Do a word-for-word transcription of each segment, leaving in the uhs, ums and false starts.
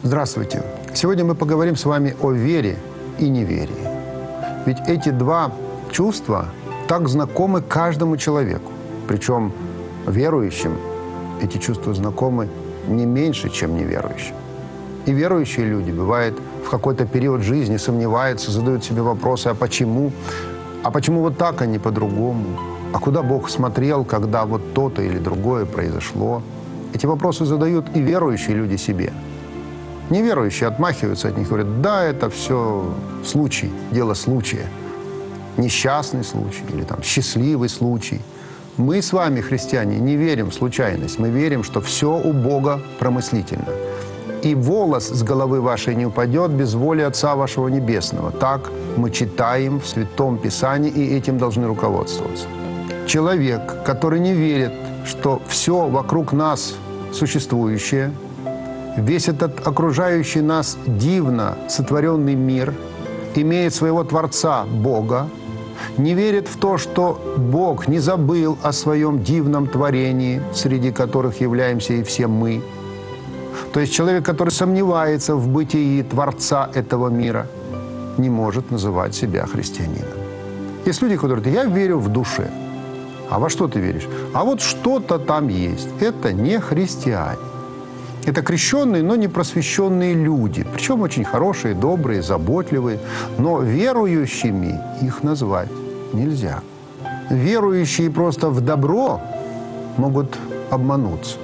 Здравствуйте. Сегодня мы поговорим с вами о вере и неверии. Ведь эти два чувства так знакомы каждому человеку. Причем верующим эти чувства знакомы не меньше, чем неверующим. И верующие люди, бывает, в какой-то период жизни сомневаются, задают себе вопросы, а почему? А почему вот так, а не по-другому? А куда Бог смотрел, когда вот то-то или другое произошло? Эти вопросы задают и верующие люди себе. Неверующие отмахиваются от них, говорят, да, это все случай, дело случая. Несчастный случай или там счастливый случай. Мы с вами, христиане, не верим в случайность. Мы верим, что все у Бога промыслительно. И волос с головы вашей не упадет без воли Отца вашего Небесного. Так мы читаем в Святом Писании, и этим должны руководствоваться. Человек, который не верит, что все вокруг нас существующее, весь этот окружающий нас дивно сотворенный мир имеет своего Творца Бога, не верит в то, что Бог не забыл о своем дивном творении, среди которых являемся и все мы. То есть человек, который сомневается в бытии Творца этого мира, не может называть себя христианином. Есть люди, которые говорят, я верю в душе. А во что ты веришь? А вот что-то там есть. Это не христиане. Это крещенные, но не просвещенные люди. Причем очень хорошие, добрые, заботливые. Но верующими их назвать нельзя. Верующие просто в добро могут обмануться.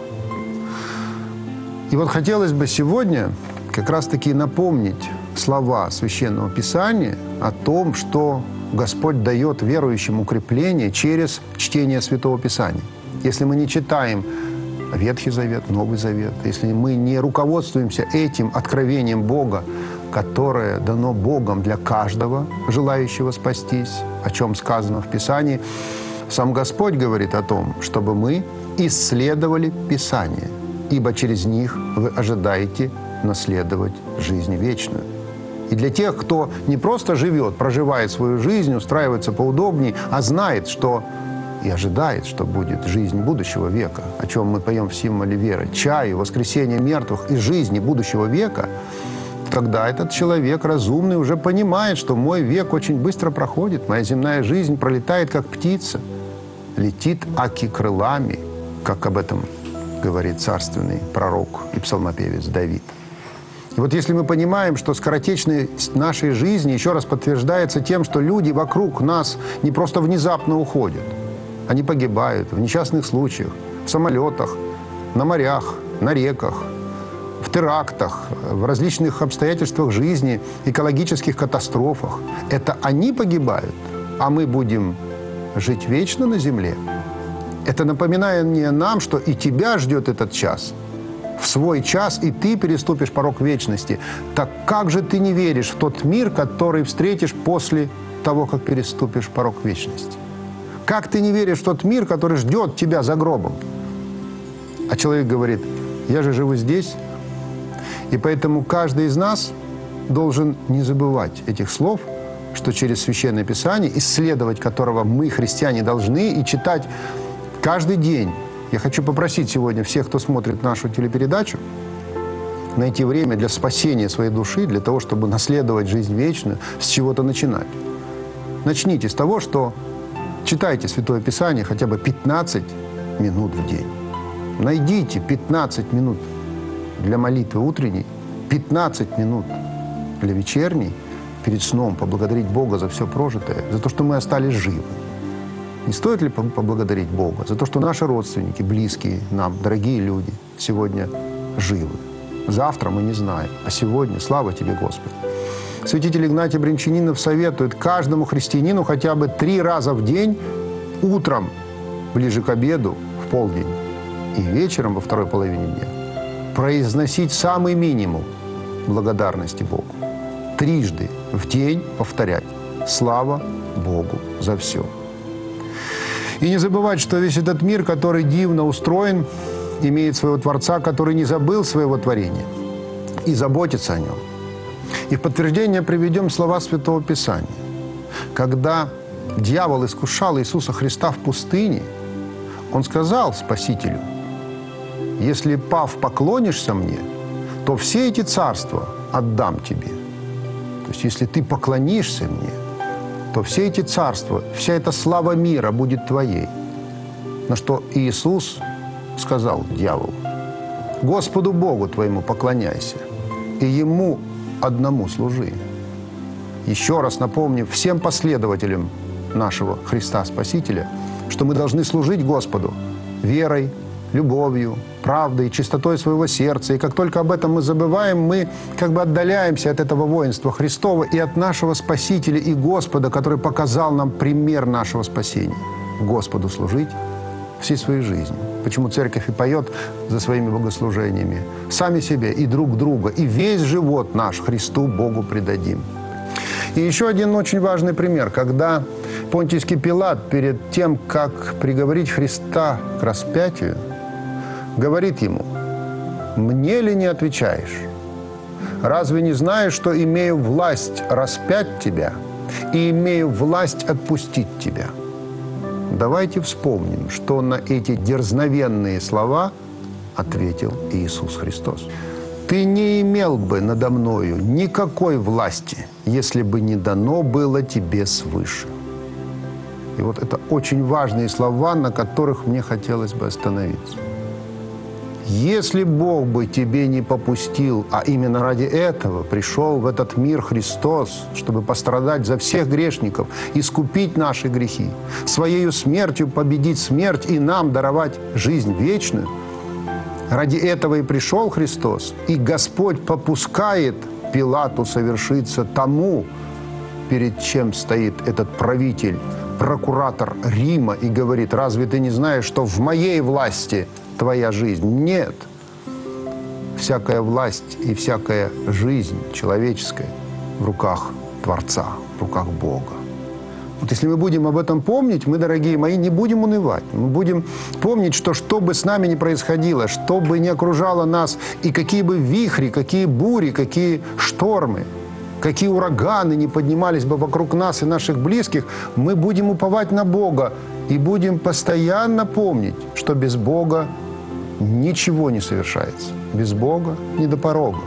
И вот хотелось бы сегодня как раз-таки напомнить слова Священного Писания о том, что Господь дает верующим укрепление через чтение Святого Писания. Если мы не читаем Ветхий Завет, Новый Завет, если мы не руководствуемся этим откровением Бога, которое дано Богом для каждого, желающего спастись, о чем сказано в Писании, сам Господь говорит о том, чтобы мы исследовали Писание, ибо через них вы ожидаете наследовать жизнь вечную. И для тех, кто не просто живет, проживает свою жизнь, устраивается поудобнее, а знает, что и ожидает, что будет жизнь будущего века, о чем мы поем в символе веры, чаю, воскресения мертвых и жизни будущего века, тогда этот человек разумный уже понимает, что мой век очень быстро проходит, моя земная жизнь пролетает, как птица, летит аки крылами, как об этом говорит царственный пророк и псалмопевец Давид. И вот если мы понимаем, что скоротечность нашей жизни еще раз подтверждается тем, что люди вокруг нас не просто внезапно уходят, они погибают в несчастных случаях, в самолетах, на морях, на реках, в терактах, в различных обстоятельствах жизни, экологических катастрофах. Это они погибают, а мы будем жить вечно на земле. Это напоминание нам, что и тебя ждет этот час. В свой час и ты переступишь порог вечности. Так как же ты не веришь в тот мир, который встретишь после того, как переступишь порог вечности? Как ты не веришь в тот мир, который ждет тебя за гробом? А человек говорит, я же живу здесь. И поэтому каждый из нас должен не забывать этих слов, что через Священное Писание, исследовать которого мы, христиане, должны, и читать каждый день. Я хочу попросить сегодня всех, кто смотрит нашу телепередачу, найти время для спасения своей души, для того, чтобы наследовать жизнь вечную, с чего-то начинать. Начните с того, что читайте Святое Писание хотя бы пятнадцать минут в день. Найдите пятнадцать минут для молитвы утренней, пятнадцать минут для вечерней, перед сном поблагодарить Бога за все прожитое, за то, что мы остались живы. Не стоит ли поблагодарить Бога за то, что наши родственники, близкие нам, дорогие люди, сегодня живы? Завтра мы не знаем, а сегодня, слава Тебе, Господи. Святитель Игнатий Бринчанинов советует каждому христианину хотя бы три раза в день, утром, ближе к обеду, в полдень, и вечером во второй половине дня, произносить самый минимум благодарности Богу. Трижды в день повторять «Слава Богу за все». И не забывать, что весь этот мир, который дивно устроен, имеет своего Творца, который не забыл своего творения и заботится о нем. И в подтверждение приведем слова Святого Писания. Когда дьявол искушал Иисуса Христа в пустыне, он сказал Спасителю: «Если, пав, поклонишься мне, то все эти царства отдам тебе. То есть, если ты поклонишься мне, то все эти царства, вся эта слава мира будет твоей. На что Иисус сказал дьяволу: Господу Богу твоему поклоняйся, и Ему одному служи. Еще раз напомню всем последователям нашего Христа Спасителя, что мы должны служить Господу верой, любовью, правдой, чистотой своего сердца. И как только об этом мы забываем, мы как бы отдаляемся от этого воинства Христова и от нашего Спасителя и Господа, который показал нам пример нашего спасения. Господу служить всей своей жизнью. Почему церковь и поет за своими богослужениями: сами себе и друг друга, и весь живот наш Христу Богу предадим. И еще один очень важный пример, когда Понтийский Пилат перед тем, как приговорить Христа к распятию, говорит ему: «Мне ли не отвечаешь? Разве не знаешь, что имею власть распять тебя и имею власть отпустить тебя?» Давайте вспомним, что на эти дерзновенные слова ответил Иисус Христос. «Ты не имел бы надо мною никакой власти, если бы не дано было тебе свыше». И вот это очень важные слова, на которых мне хотелось бы остановиться. Если Бог бы тебе не попустил, а именно ради этого пришел в этот мир Христос, чтобы пострадать за всех грешников, искупить наши грехи, Своею смертью победить смерть и нам даровать жизнь вечную, ради этого и пришел Христос, и Господь попускает Пилату совершиться тому, перед чем стоит этот правитель, прокуратор Рима, и говорит: «Разве ты не знаешь, что в моей власти твоя жизнь?» Нет. Всякая власть и всякая жизнь человеческая в руках Творца, в руках Бога. Вот если мы будем об этом помнить, мы, дорогие мои, не будем унывать. Мы будем помнить, что что бы с нами ни происходило, что бы ни окружало нас, и какие бы вихри, какие бури, какие штормы, какие ураганы не поднимались бы вокруг нас и наших близких, мы будем уповать на Бога и будем постоянно помнить, что без Бога ничего не совершается. Без Бога не до порога.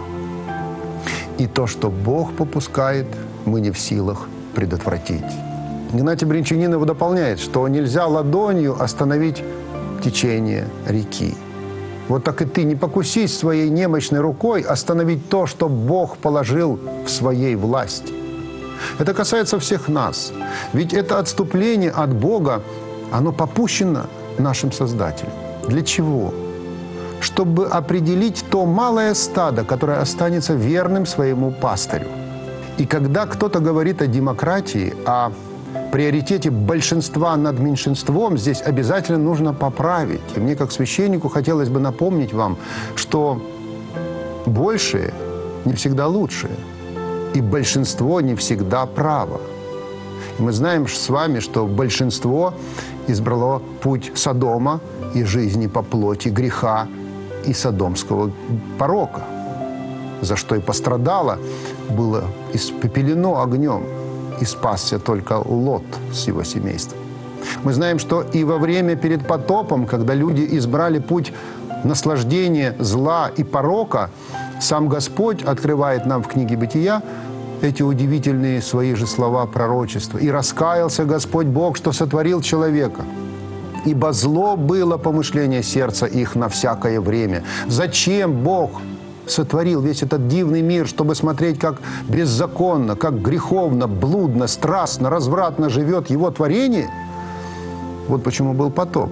И то, что Бог попускает, мы не в силах предотвратить. Игнатий Бринчанинов дополняет, что нельзя ладонью остановить течение реки. Вот так и ты не покусись своей немощной рукой остановить то, что Бог положил в своей власти. Это касается всех нас. Ведь это отступление от Бога, оно попущено нашим Создателем. Для чего? Чтобы определить то малое стадо, которое останется верным своему пастырю. И когда кто-то говорит о демократии, о приоритете большинства над меньшинством, здесь обязательно нужно поправить. И мне, как священнику, хотелось бы напомнить вам, что большее не всегда лучшее, и большинство не всегда право. И мы знаем с вами, что большинство избрало путь Содома и жизни по плоти греха и содомского порока, за что и пострадало, было испепелено огнем, и спасся только Лот с его семейством. Мы знаем, что и во время перед потопом, когда люди избрали путь наслаждения зла и порока, сам Господь открывает нам в книге Бытия эти удивительные свои же слова пророчества. «И раскаялся Господь Бог, что сотворил человека, ибо зло было помышление сердца их на всякое время». Зачем Бог сотворил весь этот дивный мир, чтобы смотреть, как беззаконно, как греховно, блудно, страстно, развратно живет его творение? Вот почему был потоп.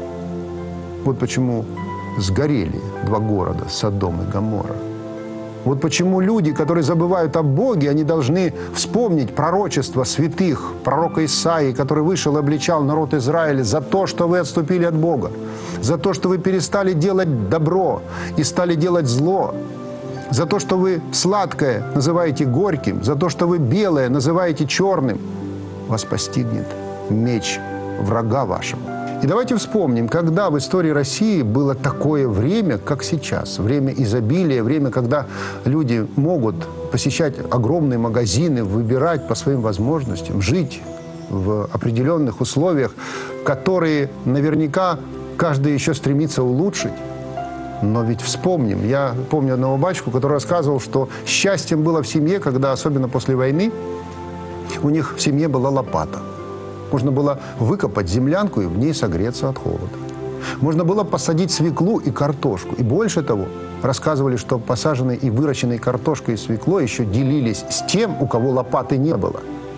Вот почему сгорели два города, Содом и Гоморра. Вот почему люди, которые забывают о Боге, они должны вспомнить пророчество святых, пророка Исаии, который вышел и обличал народ Израиля за то, что вы отступили от Бога, за то, что вы перестали делать добро и стали делать зло, за то, что вы сладкое называете горьким, за то, что вы белое называете черным. Вас постигнет меч врага вашего. И давайте вспомним, когда в истории России было такое время, как сейчас. Время изобилия, время, когда люди могут посещать огромные магазины, выбирать по своим возможностям, жить в определенных условиях, которые наверняка каждый еще стремится улучшить. Но ведь вспомним, я помню одного батюшку, который рассказывал, что счастьем было в семье, когда, особенно после войны, у них в семье была лопата. Можно было выкопать землянку и в ней согреться от холода. Можно было посадить свеклу и картошку. И больше того, рассказывали, что посаженные и выращенные картошкой и свеклой еще делились с тем, у кого лопаты не было.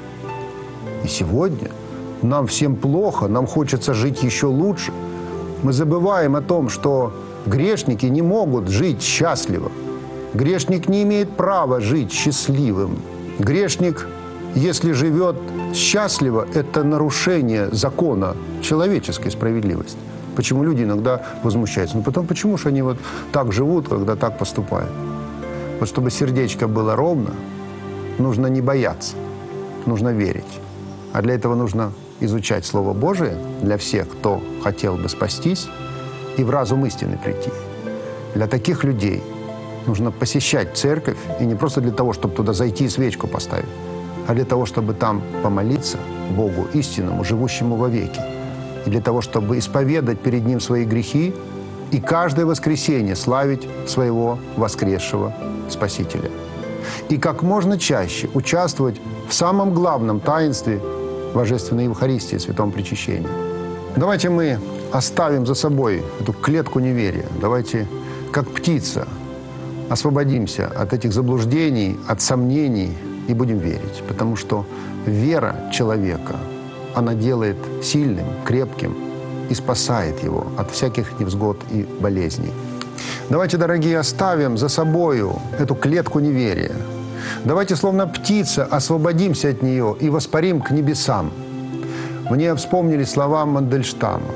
И сегодня нам всем плохо, нам хочется жить еще лучше. Мы забываем о том, что грешники не могут жить счастливо. Грешник не имеет права жить счастливым. Грешник, если живет счастливо, это нарушение закона человеческой справедливости. Почему люди иногда возмущаются? Ну, потом, почему же они вот так живут, когда так поступают? Вот чтобы сердечко было ровно, нужно не бояться, нужно верить. А для этого нужно изучать Слово Божие для всех, кто хотел бы спастись и в разум истины прийти. Для таких людей нужно посещать церковь, и не просто для того, чтобы туда зайти и свечку поставить, а для того, чтобы там помолиться Богу истинному, живущему вовеки. И для того, чтобы исповедать перед Ним свои грехи и каждое воскресенье славить своего воскресшего Спасителя. И как можно чаще участвовать в самом главном таинстве Божественной Евхаристии, Святом Причащении. Давайте мы оставим за собой эту клетку неверия. Давайте, как птица, освободимся от этих заблуждений, от сомнений и будем верить. Потому что вера человека, она делает сильным, крепким и спасает его от всяких невзгод и болезней. Давайте, дорогие, оставим за собою эту клетку неверия. Давайте, словно птица, освободимся от нее и воспарим к небесам. Мне вспомнили слова Мандельштама.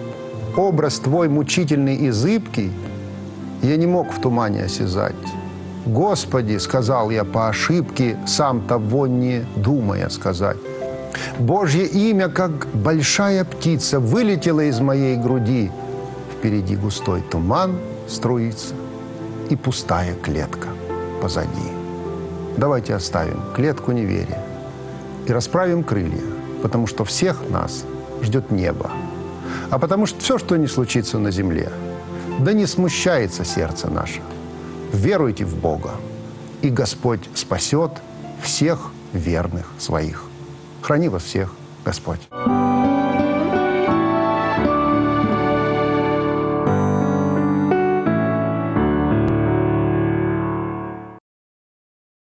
«Образ твой мучительный и зыбкий я не мог в тумане осязать. Господи, сказал я по ошибке, сам того не думая сказать. Божье имя, как большая птица, вылетело из моей груди. Впереди густой туман струится и пустая клетка позади». Давайте оставим клетку неверия и расправим крылья, потому что всех нас ждет небо. А потому что все, что не случится на земле, да не смущается сердце наше. Веруйте в Бога, и Господь спасет всех верных своих. Храни вас всех, Господь.